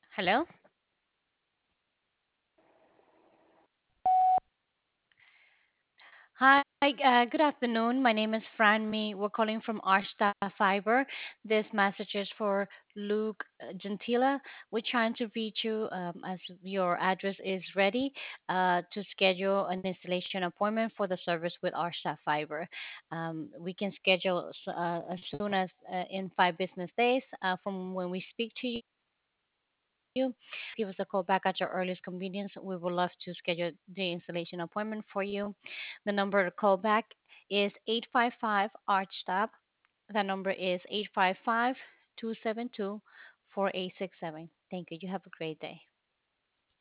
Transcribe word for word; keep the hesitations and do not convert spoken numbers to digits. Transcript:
Hello. Hi, uh, good afternoon. My name is Franmi. We're calling from Arsta Fiber. This message is for Luke uh, Gentila. We're trying to reach you um, as your address is ready uh, to schedule an installation appointment for the service with Arsta Fiber. Um, we can schedule s- uh, as soon as uh, in five business days uh, from when we speak to you. Give us a call back at your earliest convenience. We would love to schedule the installation appointment for you. The number to call back is eight five five ARCHSTOP. That number is eight five five, two seven two, four eight six seven. Thank you. You have a great day.